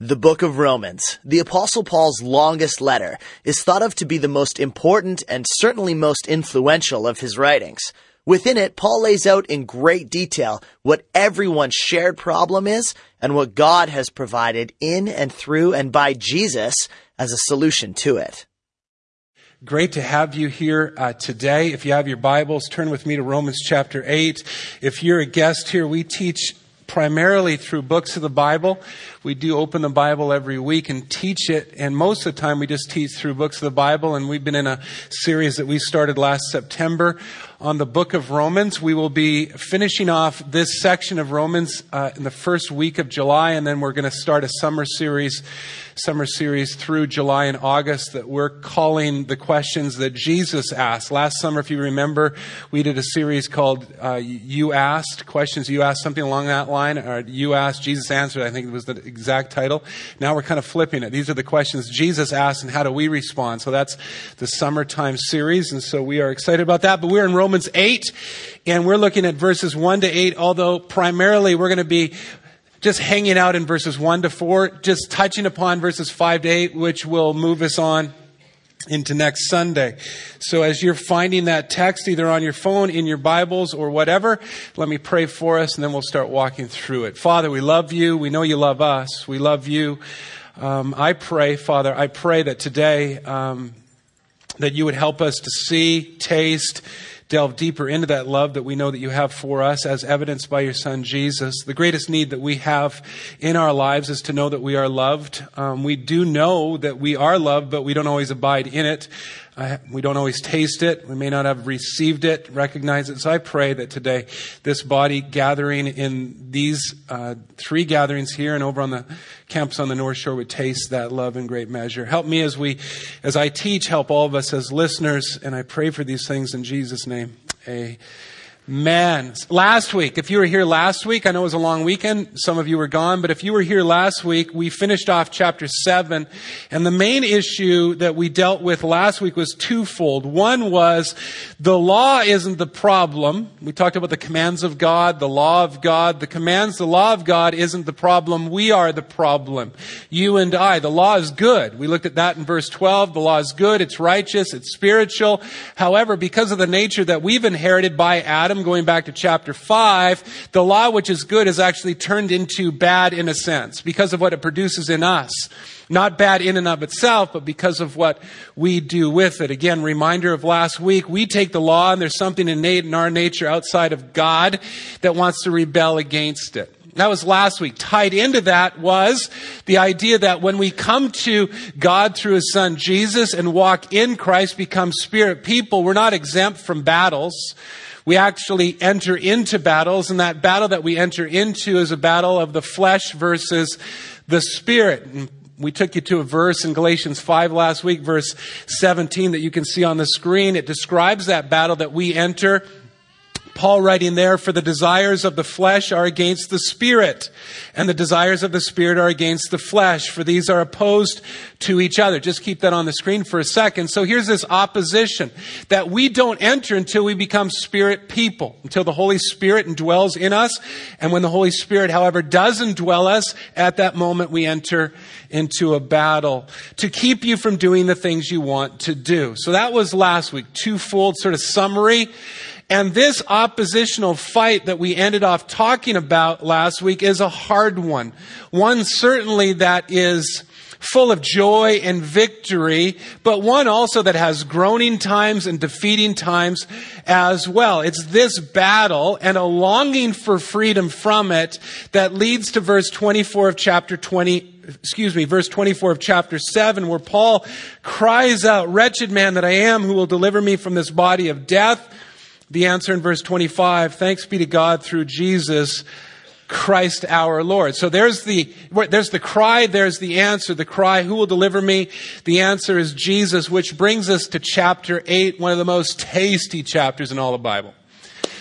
The book of Romans, the Apostle Paul's longest letter, is thought of to be the most important and certainly most influential of his writings. Within it, Paul lays out in great detail what everyone's shared problem is and what God has provided in and through and by Jesus as a solution to it. Great to have you here today. If you have your Bibles, turn with me to Romans chapter 8. If you're a guest here, we teach primarily through books of the Bible. We do open the Bible every week and teach it, and most of the time we just teach through books of the Bible, and we've been in a series that we started last September on the book of Romans. We will be finishing off this section of Romans in the first week of July, and then we're going to start a summer series through July and August that we're calling the questions that Jesus asked. Last summer, if you remember, we did a series called You Asked, questions you asked, something along that line, or You Asked, Jesus Answered, I think it was the exact title. Now we're kind of flipping it. These are the questions Jesus asked and how do we respond? So that's the summertime series, and so we are excited about that. But we're in Romans 8, and we're looking at verses 1 to 8, although primarily we're going to be just hanging out in verses 1 to 4, just touching upon verses 5 to 8, which will move us on into next Sunday. So as you're finding that text, either on your phone, in your Bibles, or whatever, let me pray for us, and then we'll start walking through it. Father, we love you. We know you love us. We love you. I pray, Father, that today that you would help us to see, taste, delve deeper into that love that we know that you have for us as evidenced by your Son, Jesus. The greatest need that we have in our lives is to know that we are loved. We do know that we are loved, but we don't always abide in it. We don't always taste it. We may not have received it, recognize it. So I pray that today, this body gathering in these 3 gatherings here and over on the campus on the North Shore would taste that love in great measure. Help me as I teach, help all of us as listeners, and I pray for these things in Jesus' name. Amen. Last week, if you were here last week, I know it was a long weekend. Some of you were gone, but if you were here last week, we finished off chapter 7. And the main issue that we dealt with last week was twofold. One was the law isn't the problem. We talked about the commands of God, the law of God. The commands, the law of God isn't the problem. We are the problem. You and I. The law is good. We looked at that in verse 12. The law is good. It's righteous. It's spiritual. However, because of the nature that we've inherited by Adam, going back to chapter 5, the law which is good is actually turned into bad in a sense because of what it produces in us. Not bad in and of itself, but because of what we do with it. Again, reminder of last week, we take the law and there's something innate in our nature outside of God that wants to rebel against it. That was last week. Tied into that was the idea that when we come to God through His Son Jesus and walk in Christ, become spirit people, we're not exempt from battles. We actually enter into battles, and that battle that we enter into is a battle of the flesh versus the spirit. And we took you to a verse in Galatians 5 last week, verse 17, that you can see on the screen. It describes that battle that we enter. Paul writing there, for the desires of the flesh are against the spirit, and the desires of the spirit are against the flesh, for these are opposed to each other. Just keep that on the screen for a second. So here's this opposition that we don't enter until we become spirit people, until the Holy Spirit indwells in us. And when the Holy Spirit, however, does indwell us, at that moment we enter into a battle to keep you from doing the things you want to do. So that was last week, twofold sort of summary. And this oppositional fight that we ended off talking about last week is a hard one. One certainly that is full of joy and victory, but one also that has groaning times and defeating times as well. It's this battle and a longing for freedom from it that leads to verse 24 of chapter 7, where Paul cries out, "Wretched man that I am, who will deliver me from this body of death?" The answer in verse 25, thanks be to God through Jesus Christ our Lord. So there's the cry, there's the answer. The cry, who will deliver me? The answer is Jesus, which brings us to chapter 8, one of the most tasty chapters in all the Bible.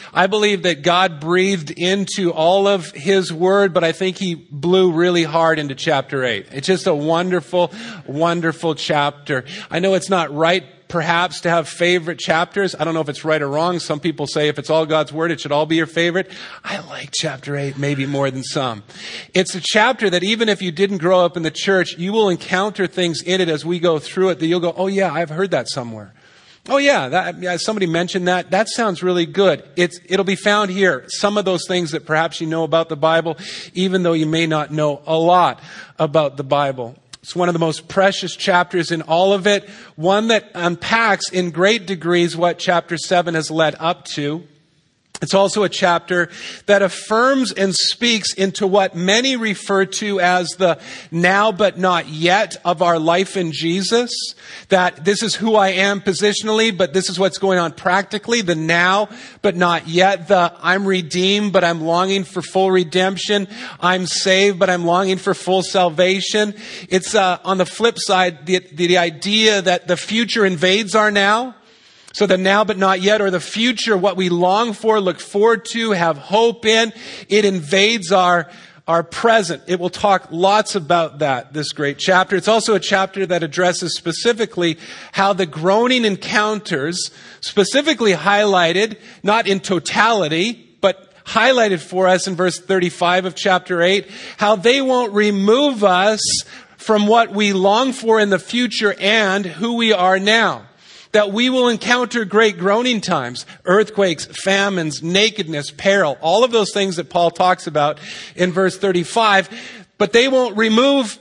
I believe that God breathed into all of His Word, but I think He blew really hard into chapter 8. It's just a wonderful, wonderful chapter. I know it's not right perhaps to have favorite chapters. I don't know if it's right or wrong. Some people say if it's all God's Word, it should all be your favorite. I like chapter 8 maybe more than some. It's a chapter that even if you didn't grow up in the church, you will encounter things in it as we go through it that you'll go, oh yeah, I've heard that somewhere. Oh yeah, somebody mentioned that. That sounds really good. It'll be found here. Some of those things that perhaps you know about the Bible, even though you may not know a lot about the Bible. It's one of the most precious chapters in all of it. One that unpacks in great degrees what chapter 7 has led up to. It's also a chapter that affirms and speaks into what many refer to as the now but not yet of our life in Jesus. That this is who I am positionally, but this is what's going on practically. The now but not yet. The I'm redeemed, but I'm longing for full redemption. I'm saved, but I'm longing for full salvation. It's on the flip side, the idea that the future invades our now. So the now but not yet, or the future, what we long for, look forward to, have hope in, it invades our present. It will talk lots about that, this great chapter. It's also a chapter that addresses specifically how the groaning encounters, specifically highlighted, not in totality, but highlighted for us in verse 35 of chapter 8, how they won't remove us from what we long for in the future and who we are now. That we will encounter great groaning times, earthquakes, famines, nakedness, peril, all of those things that Paul talks about in verse 35, but they won't remove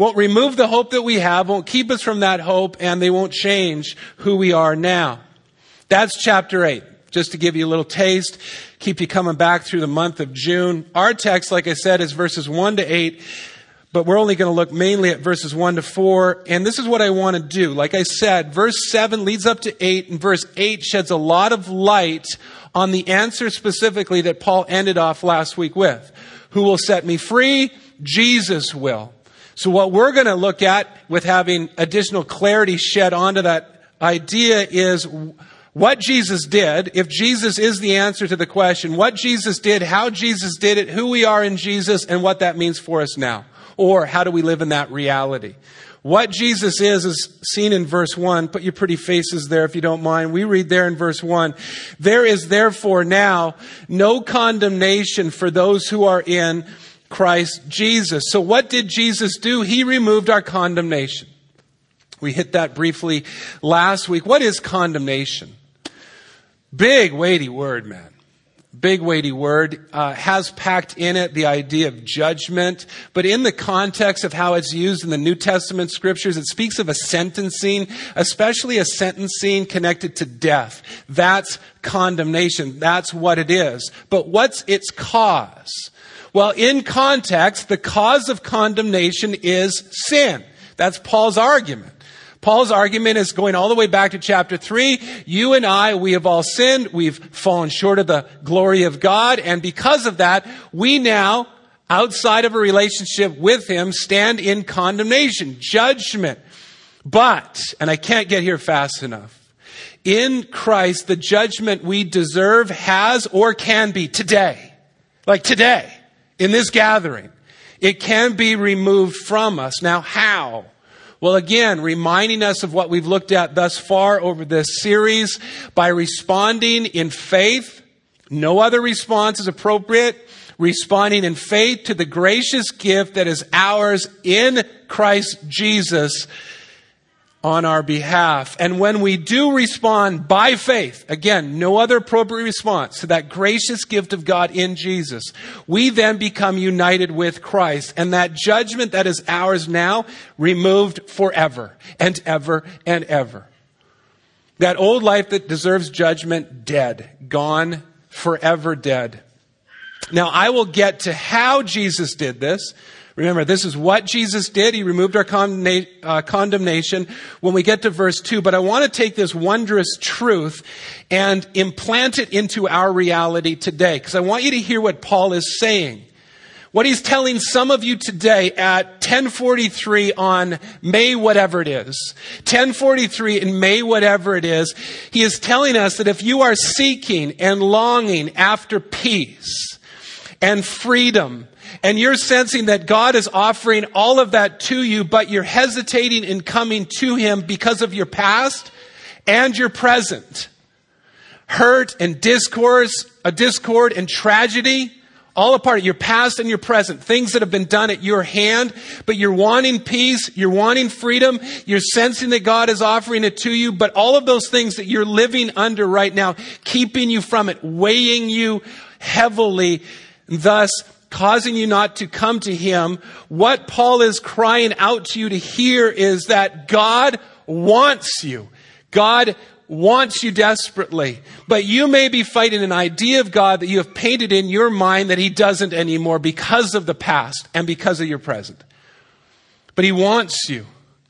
the hope that we have, won't keep us from that hope, and they won't change who we are now. That's chapter 8. Just to give you a little taste, keep you coming back through the month of June. Our text, like I said, is verses 1 to 8. But we're only going to look mainly at verses 1 to 4. And this is what I want to do. Like I said, verse 7 leads up to 8. And verse 8 sheds a lot of light on the answer specifically that Paul ended off last week with. Who will set me free? Jesus will. So what we're going to look at with having additional clarity shed onto that idea is what Jesus did. If Jesus is the answer to the question, what Jesus did, how Jesus did it, who we are in Jesus, and what that means for us now. Or how do we live in that reality? What Jesus is seen in verse 1. Put your pretty faces there if you don't mind. We read there in verse 1. There is therefore now no condemnation for those who are in Christ Jesus. So what did Jesus do? He removed our condemnation. We hit that briefly last week. What is condemnation? Big, weighty word, man. Big, weighty word, has packed in it the idea of judgment. But in the context of how it's used in the New Testament scriptures, it speaks of a sentencing, especially a sentencing connected to death. That's condemnation. That's what it is. But what's its cause? Well, in context, the cause of condemnation is sin. That's Paul's argument. Paul's argument is going all the way back to chapter 3. You and I, we have all sinned. We've fallen short of the glory of God. And because of that, we now, outside of a relationship with Him, stand in condemnation, judgment. But, and I can't get here fast enough, in Christ, the judgment we deserve has or can be today, like today, in this gathering, it can be removed from us. Now, how? Well, again, reminding us of what we've looked at thus far over this series by responding in faith. No other response is appropriate. Responding in faith to the gracious gift that is ours in Christ Jesus on our behalf. And when we do respond by faith, again, no other appropriate response to that gracious gift of God in Jesus, we then become united with Christ. And that judgment that is ours now, removed forever and ever and ever. That old life that deserves judgment, dead, gone, forever dead. Now, I will get to how Jesus did this. Remember, this is what Jesus did. He removed our condemnation when we get to verse 2. But I want to take this wondrous truth and implant it into our reality today, because I want you to hear what Paul is saying What he's telling some of you today at 10:43 on May whatever it is, 10:43 in May whatever it is, he is telling us that if you are seeking and longing after peace and freedom, and you're sensing that God is offering all of that to you, but you're hesitating in coming to him because of your past and your present, hurt and discord and tragedy, all a part of your past and your present, things that have been done at your hand, but you're wanting peace, you're wanting freedom, you're sensing that God is offering it to you, but all of those things that you're living under right now, keeping you from it, weighing you heavily, thus causing you not to come to him. What Paul is crying out to you to hear is that God wants you. God wants you desperately, but you may be fighting an idea of God that you have painted in your mind that he doesn't anymore because of the past and because of your present. But he wants you.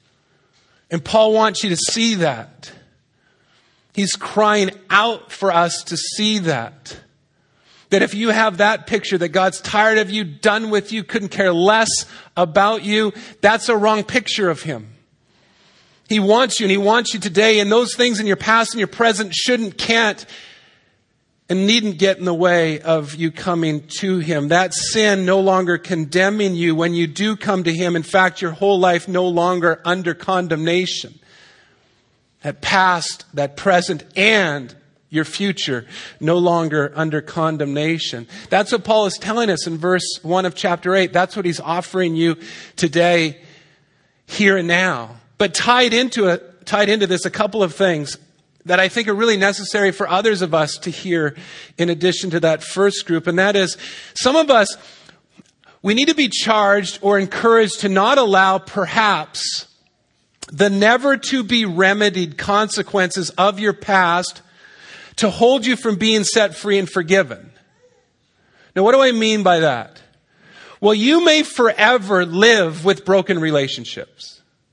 And Paul wants you to see that. He's crying out for us to see that. That if you have that picture that God's tired of you, done with you, couldn't care less about you, that's a wrong picture of him. He wants you, and he wants you today, and those things in your past and your present shouldn't, can't, and needn't get in the way of you coming to him. That sin no longer condemning you when you do come to him. In fact, your whole life no longer under condemnation. That past, that present, and your future no longer under condemnation. That's what Paul is telling us in verse 1 of chapter 8. That's what he's offering you today, here and now. But tied into this, a couple of things that I think are really necessary for others of us to hear in addition to that first group. And that is, some of us, we need to be charged or encouraged to not allow perhaps the never to be remedied consequences of your past to hold you from being set free and forgiven. Now, what do I mean by that? Well, you may forever live with broken relationships.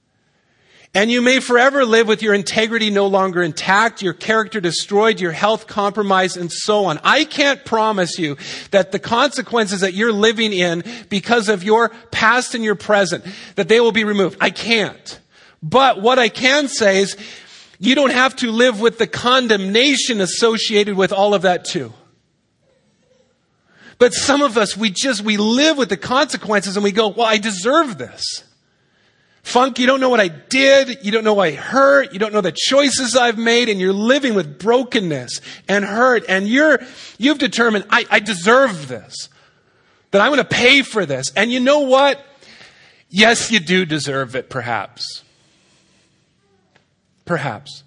And you may forever live with your integrity no longer intact, your character destroyed, your health compromised, and so on. I can't promise you that the consequences that you're living in because of your past and your present, that they will be removed. I can't. But what I can say is, you don't have to live with the condemnation associated with all of that too. But some of us, we live with the consequences and we go, well, I deserve this. Funk, you don't know what I did. You don't know what I hurt. You don't know the choices I've made. And you're living with brokenness and hurt. And you've determined, I deserve this. That I'm going to pay for this. And you know what? Yes, you do deserve it, perhaps. Perhaps.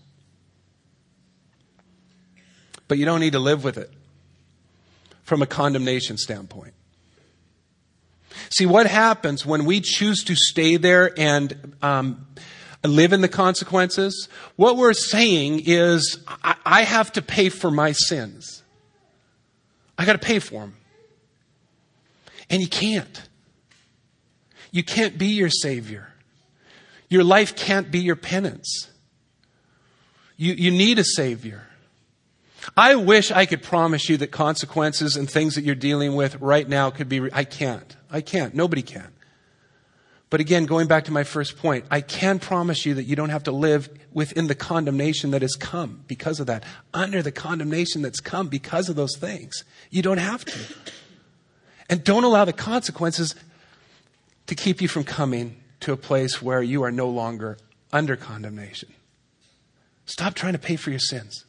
But you don't need to live with it from a condemnation standpoint. See, what happens when we choose to stay there and live in the consequences? What we're saying is, I have to pay for my sins. I got to pay for them. And you can't. You can't be your Savior. Your life can't be your penance. You need a Savior. I wish I could promise you that consequences and things that you're dealing with right now could be... I can't. Nobody can. But again, going back to my first point, I can promise you that you don't have to live within the condemnation that has come because of that. Under the condemnation that's come because of those things. You don't have to. And don't allow the consequences to keep you from coming to a place where you are no longer under condemnation. Stop trying to pay for your sins.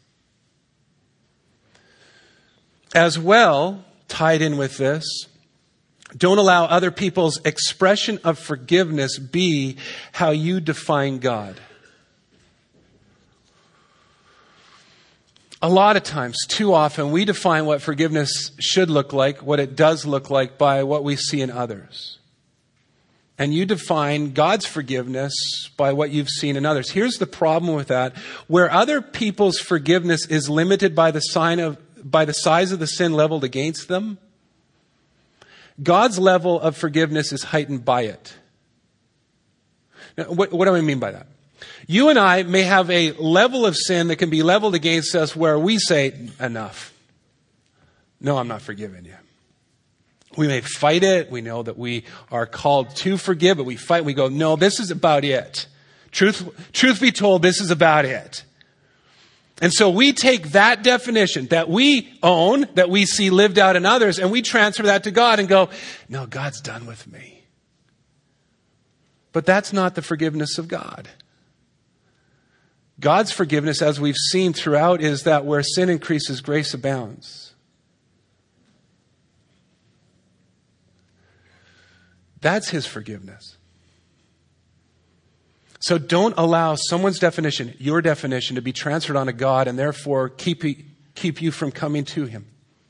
As well, tied in with this, don't allow other people's expression of forgiveness be how you define God. A lot of times, too often, we define what forgiveness should look like, what it does look like, by what we see in others. And you define God's forgiveness by what you've seen in others. Here's the problem with that. Where other people's forgiveness is limited by the size of the sin leveled against them, God's level of forgiveness is heightened by it. Now, what do I mean by that? You and I may have a level of sin that can be leveled against us where we say, enough. No, I'm not forgiving you. We may fight it. We know that we are called to forgive, but we fight. We go, no, this is about it. Truth be told, this is about it. And so we take that definition that we own, that we see lived out in others, and we transfer that to God and go, no, God's done with me. But that's not the forgiveness of God. God's forgiveness, as we've seen throughout, is that where sin increases, grace abounds. That's his forgiveness. So don't allow someone's definition, your definition, to be transferred onto God and therefore keep you from coming to him.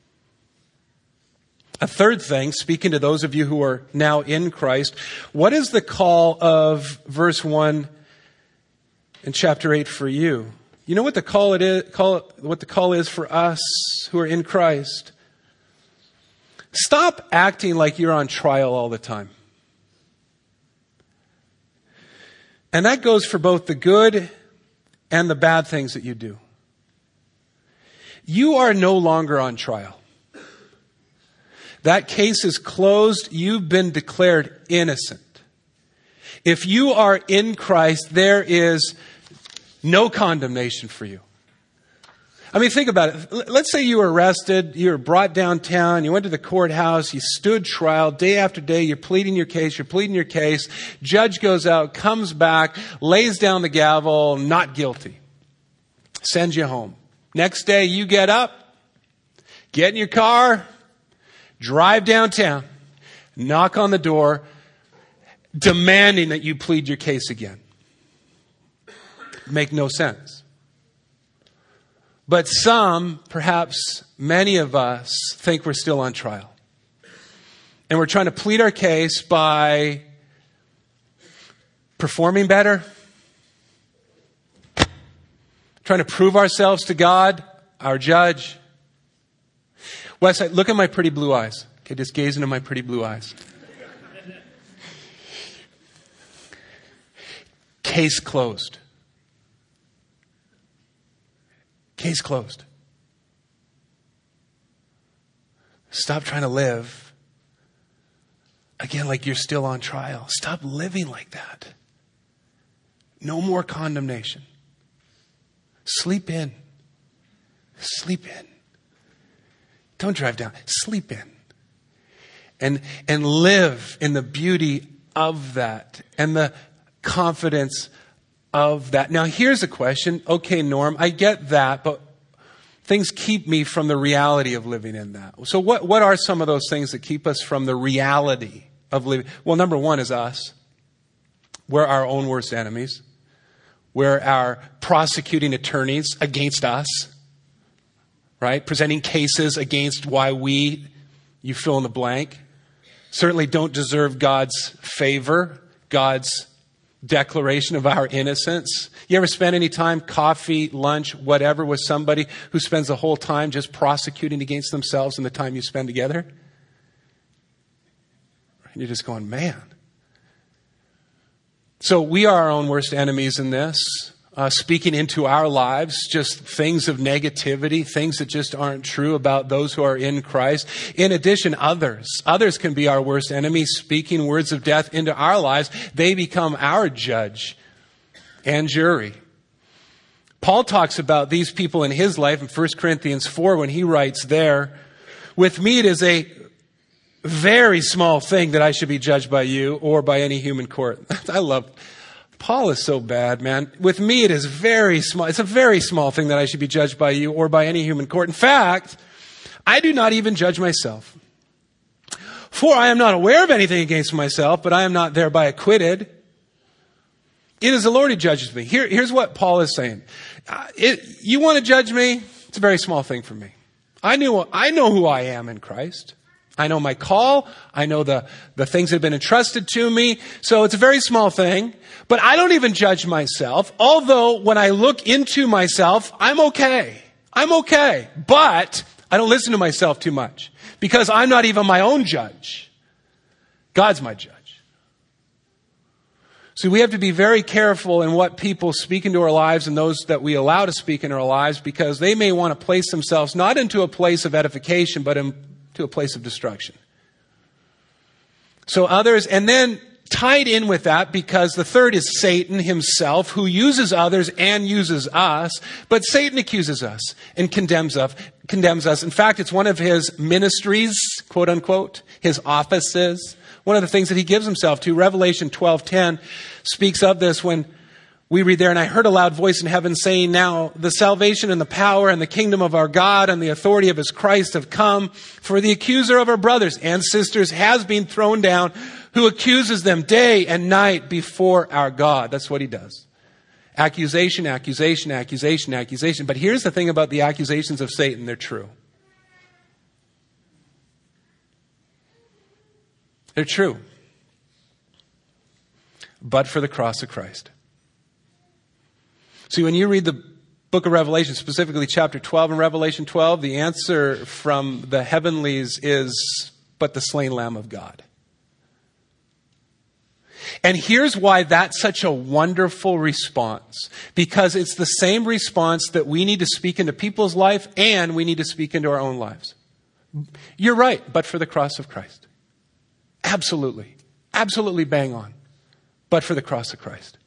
A third thing, speaking to those of you who are now in Christ, what is the call of verse 1 in chapter 8 for you? You know what the call is for us who are in Christ? Stop acting like you're on trial all the time. And that goes for both the good and the bad things that you do. You are no longer on trial. That case is closed. You've been declared innocent. If you are in Christ, there is no condemnation for you. I mean, think about it. Let's say you were arrested, you were brought downtown, you went to the courthouse, you stood trial, day after day, you're pleading your case, judge goes out, comes back, lays down the gavel, not guilty, sends you home. Next day, you get up, get in your car, drive downtown, knock on the door, demanding that you plead your case again. Make no sense. But some, perhaps many of us, think we're still on trial. And we're trying to plead our case by performing better, trying to prove ourselves to God, our judge. Westside, look at my pretty blue eyes. Okay, just gaze into my pretty blue eyes. Case closed. Case closed. Stop trying to live, again, like you're still on trial. Stop living like that. No more condemnation. Sleep in. Sleep in. Don't drive down. Sleep in. And live in the beauty of that and the confidence of that. Now, here's a question. Okay, Norm, I get that, but things keep me from the reality of living in that. So what are some of those things that keep us from the reality of living? Well, number one is us. We're our own worst enemies. We're our prosecuting attorneys against us, right? Presenting cases against why you fill in the blank, certainly don't deserve God's favor, God's declaration of our innocence. You ever spend any time, coffee, lunch, whatever, with somebody who spends the whole time just prosecuting against themselves in the time you spend together? And you're just going, man. So we are our own worst enemies in this. Speaking into our lives, just things of negativity, things that just aren't true about those who are in Christ. In addition, others can be our worst enemies, speaking words of death into our lives. They become our judge and jury. Paul talks about these people in his life in 1 Corinthians 4 when he writes there, with me it is a very small thing that I should be judged by you or by any human court. Paul is so bad, man. With me, it is very small. It's a very small thing that I should be judged by you or by any human court. In fact, I do not even judge myself. For I am not aware of anything against myself, but I am not thereby acquitted. It is the Lord who judges me. Here's what Paul is saying. You want to judge me? It's a very small thing for me. I know who I am in Christ. I know my call. I know the things that have been entrusted to me. So it's a very small thing. But I don't even judge myself. Although when I look into myself, I'm okay. I'm okay. But I don't listen to myself too much. Because I'm not even my own judge. God's my judge. So we have to be very careful in what people speak into our lives and those that we allow to speak into our lives, because they may want to place themselves not into a place of edification, but into a place of destruction. So others, and then tied in with that, because the third is Satan himself, who uses others and uses us, but Satan accuses us and condemns us. In fact, it's one of his ministries, quote unquote, his offices, one of the things that he gives himself to. Revelation 12:10 speaks of this when we read there, "And I heard a loud voice in heaven saying, now the salvation and the power and the kingdom of our God and the authority of his Christ have come, for the accuser of our brothers and sisters has been thrown down, who accuses them day and night before our God." That's what he does. Accusation, accusation, accusation, accusation. But here's the thing about the accusations of Satan. They're true. They're true. But for the cross of Christ. See, when you read the book of Revelation, specifically chapter 12 and Revelation 12, the answer from the heavenlies is, but the slain Lamb of God. And here's why that's such a wonderful response. Because it's the same response that we need to speak into people's life, and we need to speak into our own lives. You're right, but for the cross of Christ. Absolutely. Absolutely bang on. But for the cross of Christ.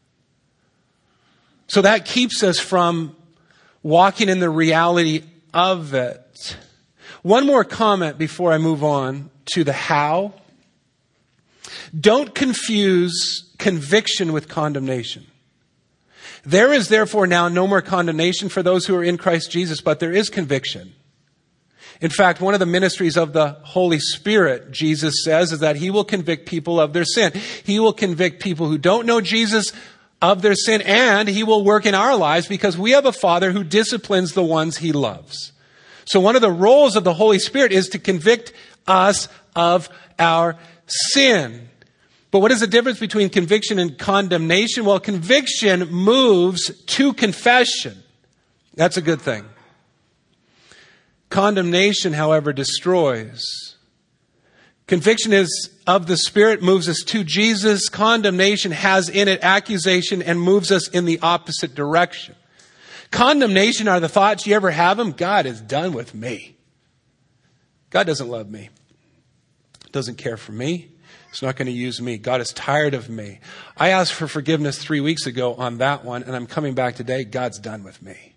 So that keeps us from walking in the reality of it. One more comment before I move on to the how. Don't confuse conviction with condemnation. There is therefore now no more condemnation for those who are in Christ Jesus, but there is conviction. In fact, one of the ministries of the Holy Spirit, Jesus says, is that he will convict people of their sin. He will convict people who don't know Jesus of their sin, and he will work in our lives because we have a Father who disciplines the ones he loves. So one of the roles of the Holy Spirit is to convict us of our sin. But what is the difference between conviction and condemnation? Well, conviction moves to confession. That's a good thing. Condemnation, however, destroys. Conviction is of the Spirit, moves us to Jesus. Condemnation has in it accusation and moves us in the opposite direction. Condemnation are the thoughts, you ever have them? God is done with me. God doesn't love me. Doesn't care for me. He's not going to use me. God is tired of me. I asked for forgiveness 3 weeks ago on that one, and I'm coming back today. God's done with me.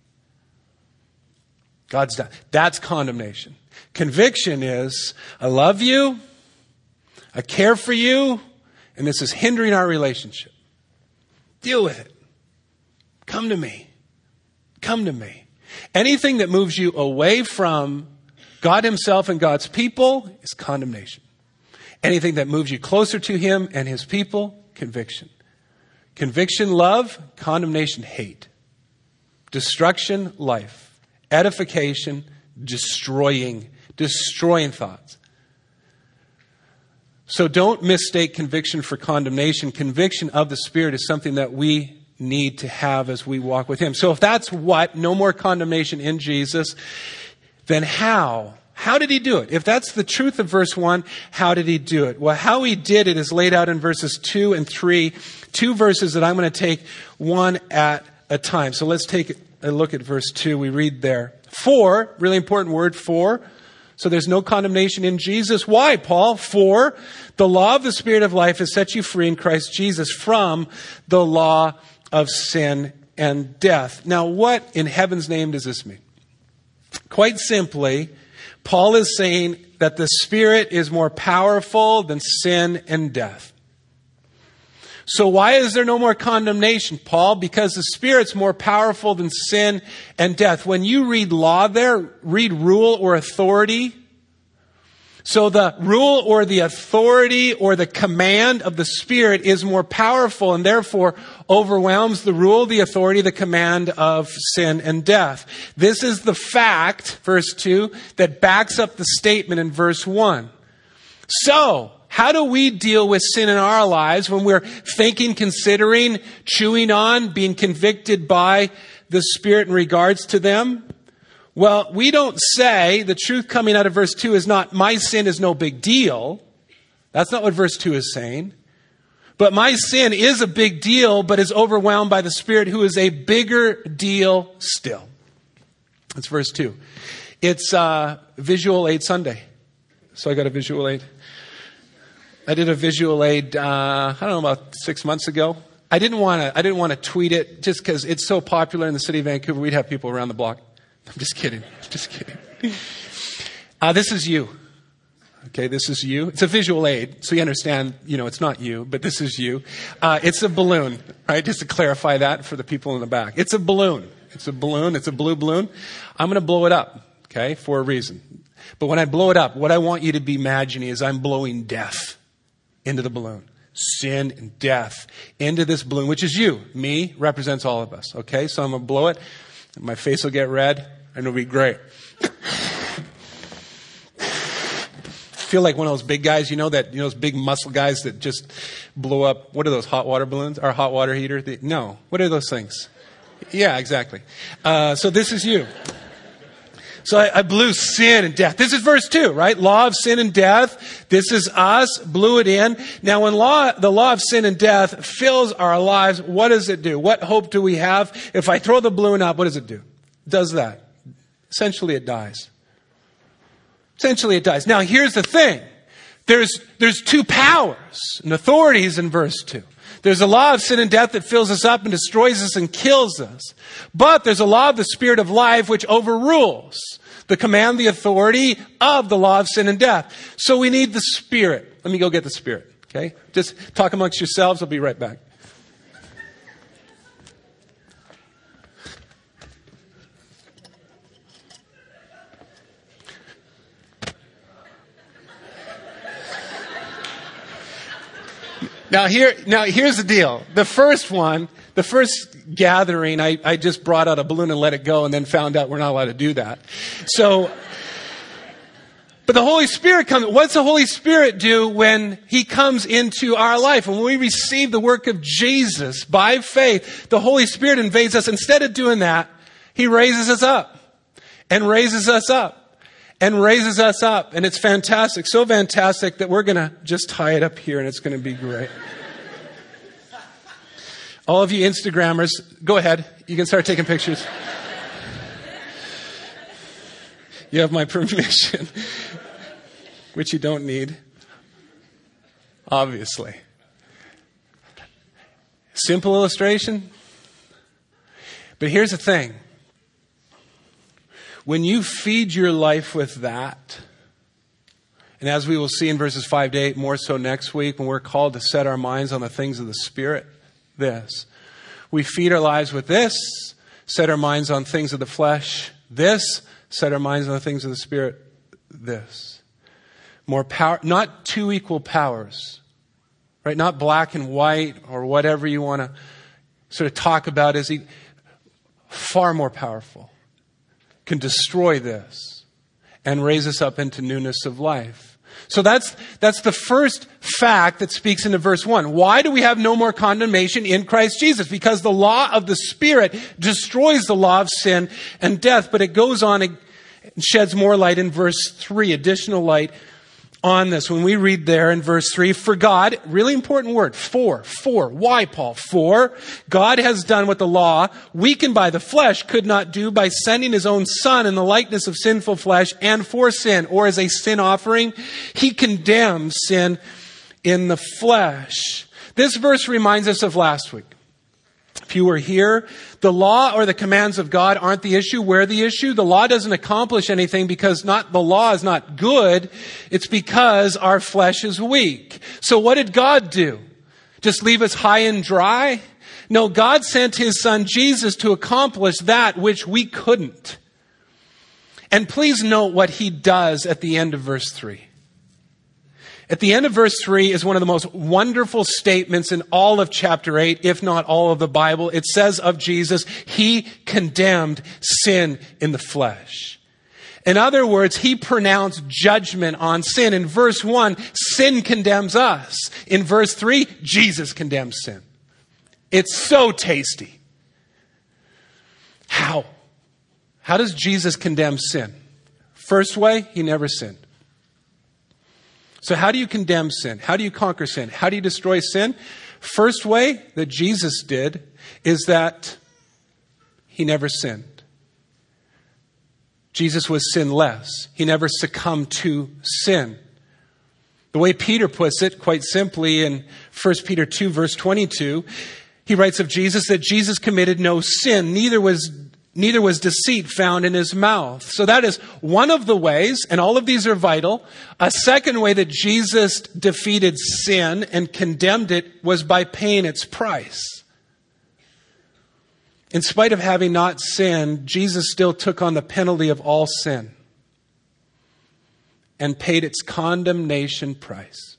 God's done. That's condemnation. Conviction is, I love you, I care for you, and this is hindering our relationship. Deal with it. Come to me. Come to me. Anything that moves you away from God himself and God's people is condemnation. Anything that moves you closer to him and his people, conviction. Conviction, love. Condemnation, hate. Destruction, life. Edification, destroying thoughts. So don't mistake conviction for condemnation. Conviction of the Spirit is something that we need to have as we walk with him. So if that's what, no more condemnation in Jesus, then how? How did he do it? If that's the truth of verse 1, how did he do it? Well, how he did it is laid out in verses 2 and 3, 2 verses that I'm going to take one at a time. So let's take a look at verse 2. We read there. For, really important word, for. So there's no condemnation in Jesus. Why, Paul? For the law of the Spirit of life has set you free in Christ Jesus from the law of sin and death. Now, what in heaven's name does this mean? Quite simply, Paul is saying that the Spirit is more powerful than sin and death. So why is there no more condemnation, Paul? Because the Spirit's more powerful than sin and death. When you read law there, read rule or authority. So the rule or the authority or the command of the Spirit is more powerful and therefore overwhelms the rule, the authority, the command of sin and death. This is the fact, verse 2, that backs up the statement in verse 1. So, how do we deal with sin in our lives when we're thinking, considering, chewing on, being convicted by the Spirit in regards to them? Well, we don't say, the truth coming out of verse 2 is not, my sin is no big deal. That's not what verse 2 is saying. But my sin is a big deal, but is overwhelmed by the Spirit who is a bigger deal still. That's verse 2. It's Visual Aid Sunday. So I got a visual aid. I did a visual aid, I don't know, about 6 months ago. I didn't want to tweet it just because it's so popular in the city of Vancouver. We'd have people around the block. I'm just kidding. This is you. Okay, this is you. It's a visual aid, so you understand, it's not you, but this is you. It's a balloon, right? Just to clarify that for the people in the back. It's a balloon. It's a balloon. It's a blue balloon. I'm going to blow it up, okay, for a reason. But when I blow it up, what I want you to be imagining is I'm blowing death into the balloon. Sin and death into this balloon, which is you. Me represents all of us, okay? So I'm going to blow it. My face will get red, and it'll be great. Feel like one of those big guys, those big muscle guys that just blow up. What are those, hot water balloons? Or hot water heater? No. What are those things? Yeah, exactly. So this is you. So I blew sin and death. This is verse 2, right? Law of sin and death. This is us. Blew it in. Now when the law of sin and death fills our lives, what does it do? What hope do we have? If I throw the balloon up, what does it do? It does that. Essentially it dies. Now here's the thing. There's two powers and authorities in verse 2. There's a law of sin and death that fills us up and destroys us and kills us. But there's a law of the Spirit of life which overrules the command, the authority of the law of sin and death. So we need the Spirit. Let me go get the Spirit, okay? Just talk amongst yourselves. I'll be right back. Now here's the deal. The first gathering, I just brought out a balloon and let it go and then found out we're not allowed to do that. But the Holy Spirit comes. What's the Holy Spirit do when He comes into our life? When we receive the work of Jesus by faith, the Holy Spirit invades us. Instead of doing that, He raises us up and raises us up and raises us up. And it's fantastic. So fantastic that we're going to just tie it up here and it's going to be great. All of you Instagrammers, go ahead. You can start taking pictures. You have my permission, which you don't need, obviously. Simple illustration. But here's the thing. When you feed your life with that, and as we will see in verses 5 to 8, more so next week, when we're called to set our minds on the things of the Spirit, we feed our lives with this, set our minds on things of the flesh, this, set our minds on the things of the Spirit, this. More power, not two equal powers, right? Not black and white or whatever you want to sort of talk about as far more powerful. Can destroy this and raise us up into newness of life. So that's the first fact that speaks into verse 1. Why do we have no more condemnation in Christ Jesus? Because the law of the Spirit destroys the law of sin and death. But it goes on and sheds more light in verse 3, additional light on this. When we read there in verse 3, for God, really important word, for. Why, Paul? For God has done what the law, weakened by the flesh, could not do by sending His own Son in the likeness of sinful flesh and for sin, or as a sin offering. He condemns sin in the flesh. This verse reminds us of last week. If you were here, the law or the commands of God aren't the issue. We're the issue. The law doesn't accomplish anything because the law is not good. It's because our flesh is weak. So what did God do? Just leave us high and dry? No, God sent His Son Jesus to accomplish that which we couldn't. And please note what He does at the end of verse 3. At the end of verse 3 is one of the most wonderful statements in all of chapter 8, if not all of the Bible. It says of Jesus, He condemned sin in the flesh. In other words, He pronounced judgment on sin. In verse 1, sin condemns us. In verse 3, Jesus condemns sin. It's so tasty. How? How does Jesus condemn sin? First way, He never sinned. So how do you condemn sin? How do you conquer sin? How do you destroy sin? First way that Jesus did is that He never sinned. Jesus was sinless. He never succumbed to sin. The way Peter puts it, quite simply, in 1 Peter 2, verse 22, he writes of Jesus that Jesus committed no sin, neither was deceit found in his mouth. So that is one of the ways, and all of these are vital. A second way that Jesus defeated sin and condemned it was by paying its price. In spite of having not sinned, Jesus still took on the penalty of all sin and paid its condemnation price.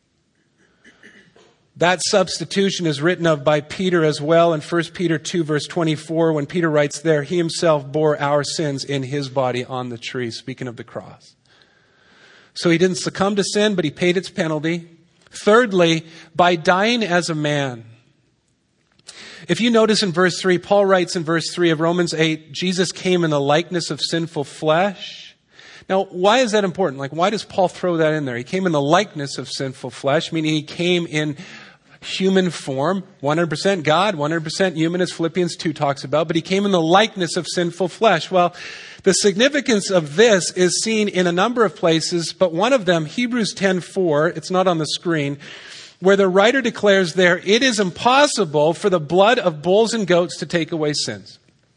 That substitution is written of by Peter as well in 1 Peter 2, verse 24, when Peter writes there, he himself bore our sins in his body on the tree, speaking of the cross. So he didn't succumb to sin, but he paid its penalty. Thirdly, by dying as a man. If you notice in verse 3, Paul writes in verse 3 of Romans 8, Jesus came in the likeness of sinful flesh. Now, why is that important? Like, why does Paul throw that in there? He came in the likeness of sinful flesh, meaning he came in human form, 100% God, 100% human, as Philippians 2 talks about, but he came in the likeness of sinful flesh. Well, the significance of this is seen in a number of places, but one of them, Hebrews 10:4, it's not on the screen, where the writer declares there, it is impossible for the blood of bulls and goats to take away sins.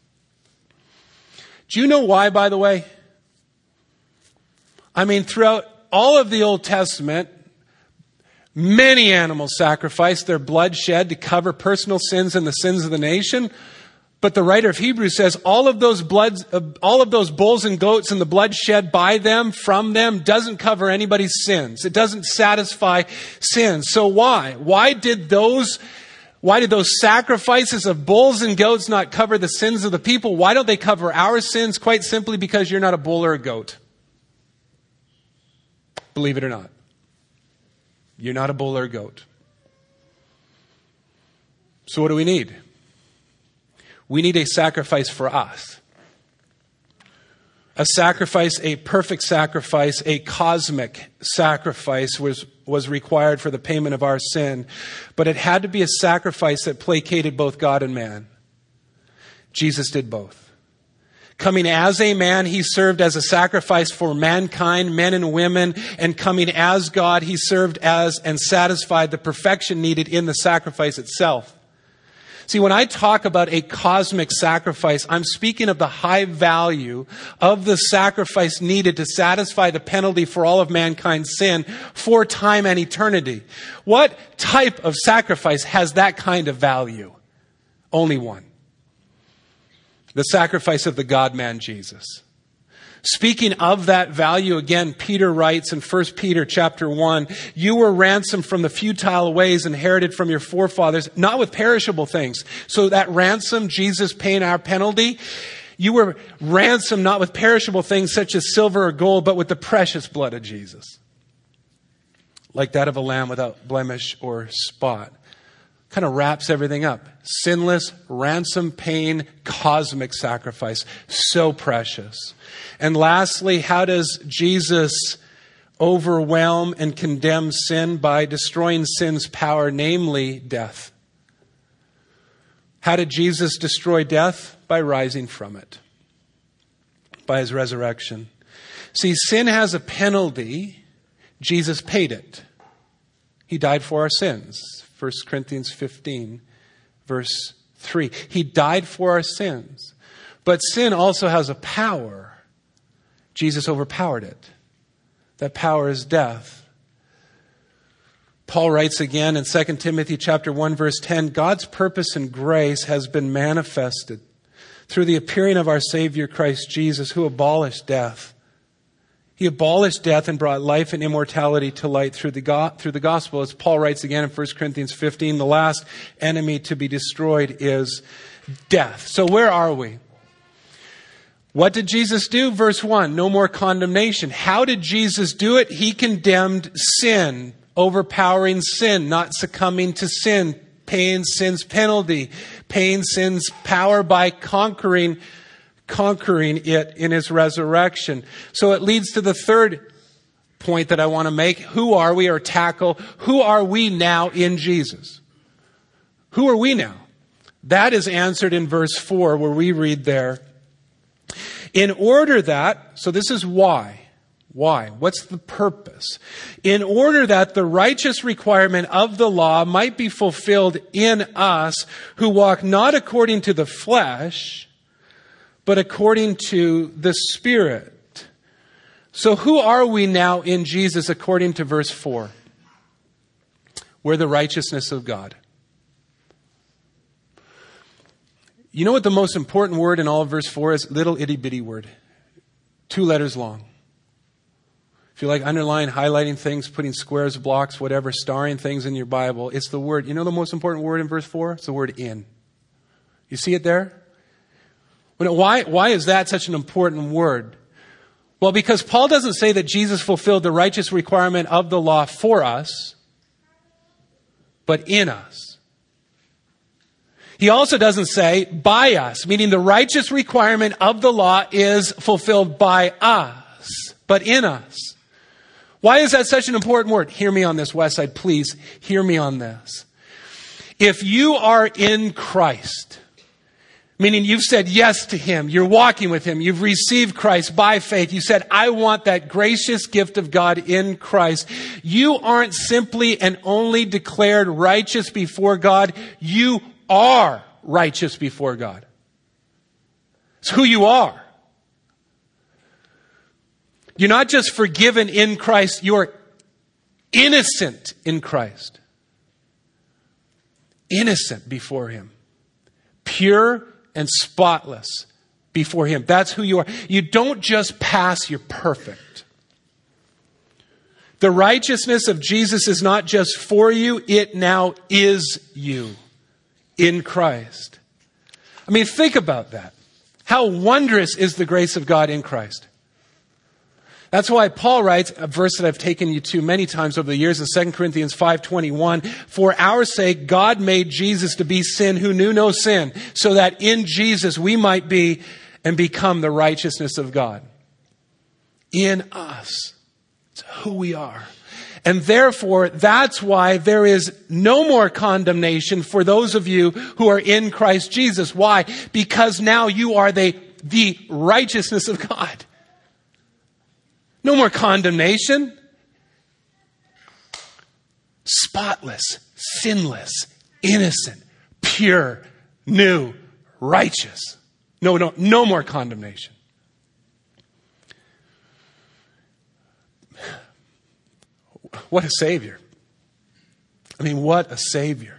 Do you know why, by the way? I mean, throughout all of the Old Testament, many animals sacrificed, their blood shed to cover personal sins and the sins of the nation. But the writer of Hebrews says all of those bulls and goats and the blood shed by them, from them, doesn't cover anybody's sins. It doesn't satisfy sins. So why? Why did those sacrifices of bulls and goats not cover the sins of the people? Why don't they cover our sins? Quite simply because you're not a bull or a goat. Believe it or not. You're not a bull or a goat. So what do we need? We need a sacrifice for us. A sacrifice, a perfect sacrifice, a cosmic sacrifice was required for the payment of our sin. But it had to be a sacrifice that placated both God and man. Jesus did both. Coming as a man, he served as a sacrifice for mankind, men and women. And coming as God, he served as and satisfied the perfection needed in the sacrifice itself. See, when I talk about a cosmic sacrifice, I'm speaking of the high value of the sacrifice needed to satisfy the penalty for all of mankind's sin for time and eternity. What type of sacrifice has that kind of value? Only one. The sacrifice of the God-man Jesus. Speaking of that value, again, Peter writes in 1 Peter chapter 1, you were ransomed from the futile ways inherited from your forefathers, not with perishable things. So that ransom, Jesus paying our penalty, you were ransomed not with perishable things such as silver or gold, but with the precious blood of Jesus. Like that of a lamb without blemish or spot. Kind of wraps everything up. Sinless, ransom-paying, cosmic sacrifice. So precious. And lastly, how does Jesus overwhelm and condemn sin? By destroying sin's power, namely death. How did Jesus destroy death? By rising from it. By his resurrection. See, sin has a penalty. Jesus paid it. He died for our sins. 1 Corinthians 15, verse 3. He died for our sins. But sin also has a power. Jesus overpowered it. That power is death. Paul writes again in 2 Timothy chapter 1, verse 10, God's purpose and grace has been manifested through the appearing of our Savior Christ Jesus, who abolished death. He abolished death and brought life and immortality to light through the gospel. As Paul writes again in 1 Corinthians 15, the last enemy to be destroyed is death. So where are we? What did Jesus do? Verse 1, no more condemnation. How did Jesus do it? He condemned sin, overpowering sin, not succumbing to sin, paying sin's penalty, paying sin's power by conquering it in his resurrection. So it leads to the third point that I want to make. Who are we, or tackle? Who are we now in Jesus? Who are we now? That is answered in verse 4, where we read there, in order that, so this is why. Why? What's the purpose? In order that the righteous requirement of the law might be fulfilled in us who walk not according to the flesh, but according to the Spirit. So who are we now in Jesus according to verse 4? We're the righteousness of God. You know what the most important word in all of verse 4 is? Little itty bitty word. 2 letters long. If you like underlining, highlighting things, putting squares, blocks, whatever, starring things in your Bible, it's the word. You know the most important word in verse 4? It's the word in. You see it there? Why is that such an important word? Well, because Paul doesn't say that Jesus fulfilled the righteous requirement of the law for us, but in us. He also doesn't say by us, meaning the righteous requirement of the law is fulfilled by us, but in us. Why is that such an important word? Hear me on this, Westside, please. Hear me on this. If you are in Christ, meaning you've said yes to Him, you're walking with Him, you've received Christ by faith, you said, I want that gracious gift of God in Christ. You aren't simply and only declared righteous before God. You are righteous before God. It's who you are. You're not just forgiven in Christ, you're innocent in Christ. Innocent before Him. Pure and spotless before Him. That's who you are. You don't just pass, you're perfect. The righteousness of Jesus is not just for you, it now is you in Christ. I mean, think about that. How wondrous is the grace of God in Christ. That's why Paul writes, a verse that I've taken you to many times over the years in 2 Corinthians 5:21, for our sake God made Jesus to be sin who knew no sin, so that in Jesus we might be and become the righteousness of God. In us. It's who we are. And therefore, that's why there is no more condemnation for those of you who are in Christ Jesus. Why? Because now you are the righteousness of God. No more condemnation. Spotless, sinless, innocent, pure, new, righteous. No more condemnation. What a Savior. I mean, what a Savior.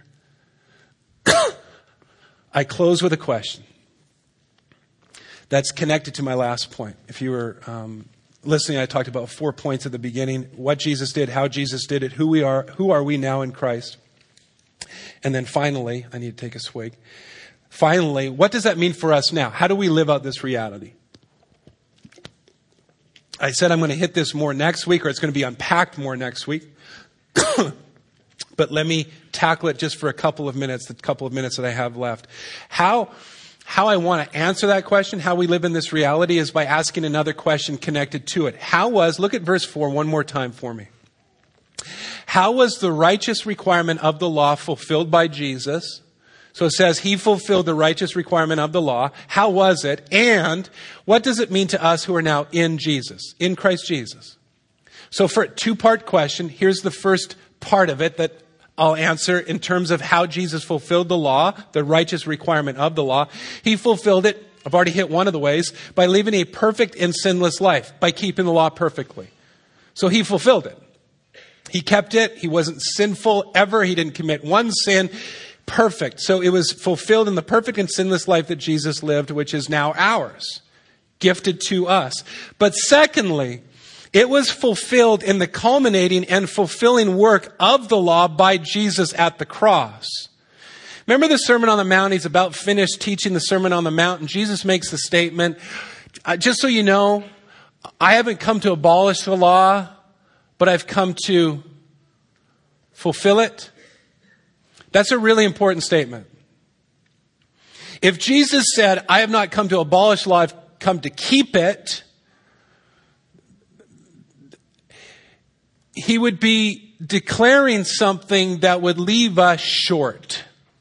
I close with a question that's connected to my last point. If you were listening, I talked about 4 points at the beginning. What Jesus did, how Jesus did it, who are we now in Christ? And then finally, I need to take a swig. Finally, what does that mean for us now? How do we live out this reality? I said I'm going to hit this more next week, or it's going to be unpacked more next week. But let me tackle it just for a couple of minutes, the couple of minutes that I have left. How I want to answer that question, how we live in this reality, is by asking another question connected to it. Look at verse 4 one more time for me. How was the righteous requirement of the law fulfilled by Jesus? So it says He fulfilled the righteous requirement of the law. How was it? And what does it mean to us who are now in Jesus, in Christ Jesus? So for a 2-part question, here's the first part of it that I'll answer in terms of how Jesus fulfilled the law, the righteous requirement of the law. He fulfilled it, I've already hit one of the ways, by living a perfect and sinless life, by keeping the law perfectly. So He fulfilled it. He kept it. He wasn't sinful ever. He didn't commit one sin. Perfect. So it was fulfilled in the perfect and sinless life that Jesus lived, which is now ours, gifted to us. But secondly, it was fulfilled in the culminating and fulfilling work of the law by Jesus at the cross. Remember the Sermon on the Mount? He's about finished teaching the Sermon on the Mount, and Jesus makes the statement, just so you know, I haven't come to abolish the law, but I've come to fulfill it. That's a really important statement. If Jesus said, I have not come to abolish law, I've come to keep it, He would be declaring something that would leave us short.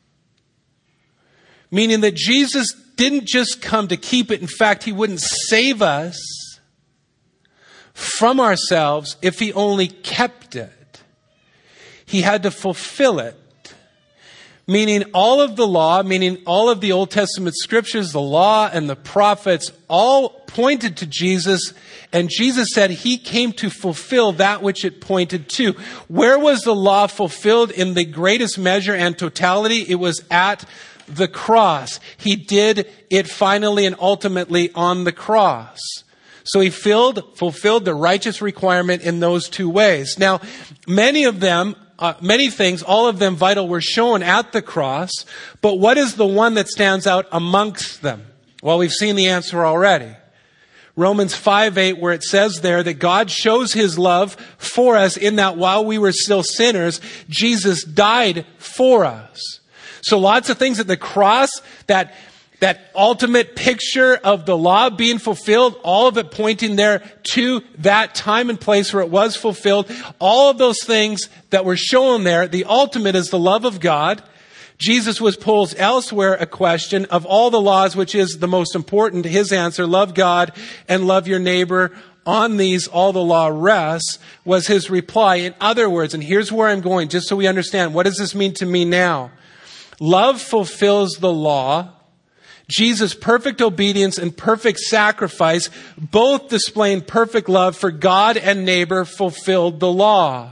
Meaning that Jesus didn't just come to keep it. In fact, He wouldn't save us from ourselves if he only kept it. He had to fulfill it. Meaning all of the law, meaning all of the Old Testament scriptures, the law and the prophets, all pointed to Jesus. And Jesus said he came to fulfill that which it pointed to. Where was the law fulfilled in the greatest measure and totality? It was at the cross. He did it finally and ultimately on the cross. So he fulfilled the righteous requirement in those two ways. Now, many things, all of them vital, were shown at the cross. But what is the one that stands out amongst them? Well, we've seen the answer already. Romans 5:8, where it says there that God shows his love for us in that while we were still sinners, Jesus died for us. So lots of things at the cross, that ultimate picture of the law being fulfilled, all of it pointing there to that time and place where it was fulfilled. All of those things that were shown there, the ultimate is the love of God. Jesus was posed elsewhere a question of all the laws, which is the most important. His answer, love God and love your neighbor. On these, all the law rests, was his reply. In other words, and here's where I'm going, just so we understand, what does this mean to me now? Love fulfills the law. Jesus' perfect obedience and perfect sacrifice, both displaying perfect love for God and neighbor, fulfilled the law.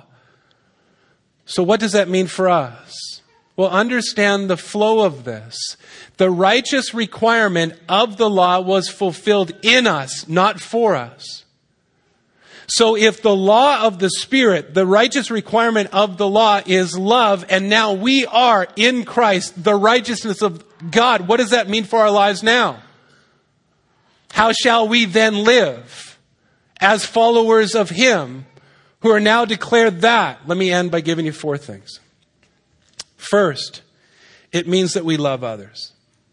So what does that mean for us? Well, understand the flow of this. The righteous requirement of the law was fulfilled in us, not for us. So if the law of the Spirit, the righteous requirement of the law is love, and now we are in Christ, the righteousness of God, what does that mean for our lives now? How shall we then live as followers of Him who are now declared that? Let me end by giving you 4 things. First, it means that we love others.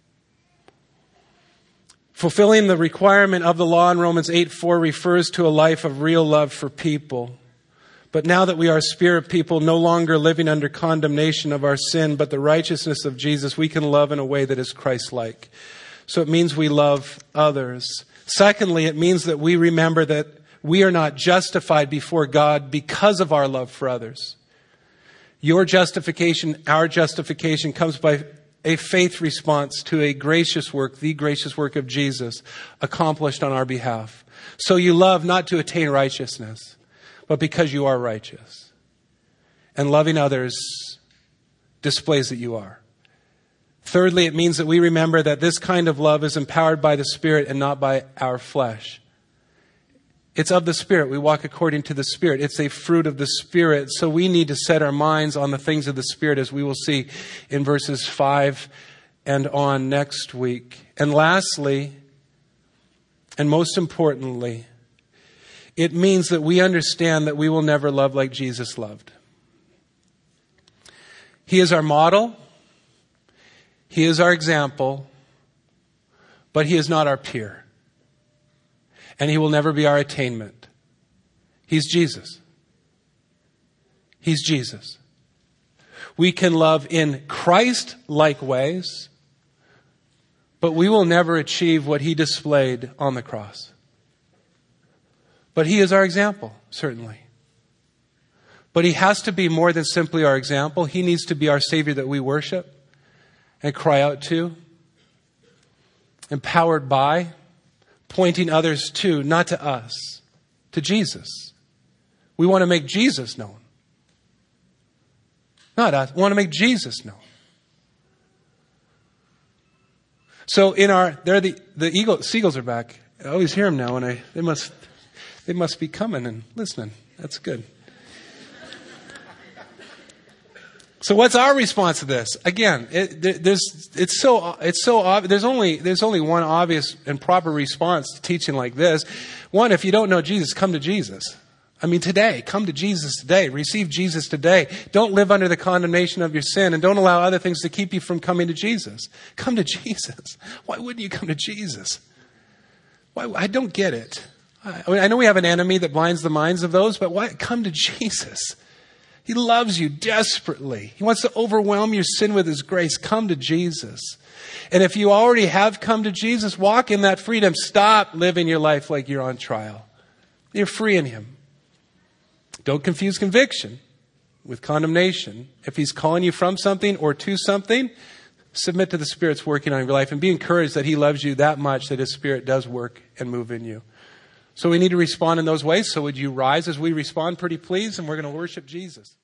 Fulfilling the requirement of the law in Romans 8:4 refers to a life of real love for people. But now that we are Spirit people, no longer living under condemnation of our sin, but the righteousness of Jesus, we can love in a way that is Christ-like. So it means we love others. Secondly, it means that we remember that we are not justified before God because of our love for others. Your justification, our justification, comes by a faith response to a gracious work, the gracious work of Jesus, accomplished on our behalf. So you love not to attain righteousness, but because you are righteous. And loving others displays that you are. Thirdly, it means that we remember that this kind of love is empowered by the Spirit and not by our flesh. It's of the Spirit. We walk according to the Spirit. It's a fruit of the Spirit. So we need to set our minds on the things of the Spirit, as we will see in verses 5 and on next week. And lastly, and most importantly, it means that we understand that we will never love like Jesus loved. He is our model. He is our example. But He is not our peer. And He will never be our attainment. He's Jesus. He's Jesus. We can love in Christ-like ways, but we will never achieve what He displayed on the cross. But He is our example, certainly. But He has to be more than simply our example. He needs to be our Savior that we worship and cry out to, empowered by, pointing others to, not to us, to Jesus. We want to make Jesus known. Not us. We want to make Jesus known. So the seagulls are back. I always hear them now, and they must be coming and listening. That's good. So what's our response to this? Again, there's only one obvious and proper response to teaching like this. One, if you don't know Jesus, come to Jesus. I mean, today, come to Jesus today. Receive Jesus today. Don't live under the condemnation of your sin, and don't allow other things to keep you from coming to Jesus. Come to Jesus. Why wouldn't you come to Jesus? Why? I don't get it. I know we have an enemy that blinds the minds of those, but why? Come to Jesus. He loves you desperately. He wants to overwhelm your sin with His grace. Come to Jesus. And if you already have come to Jesus, walk in that freedom. Stop living your life like you're on trial. You're free in him. Don't confuse conviction with condemnation. If he's calling you from something or to something, submit to the Spirit's working on your life and be encouraged that he loves you that much that his Spirit does work and move in you. So we need to respond in those ways. So would you rise as we respond, pretty please? And we're going to worship Jesus.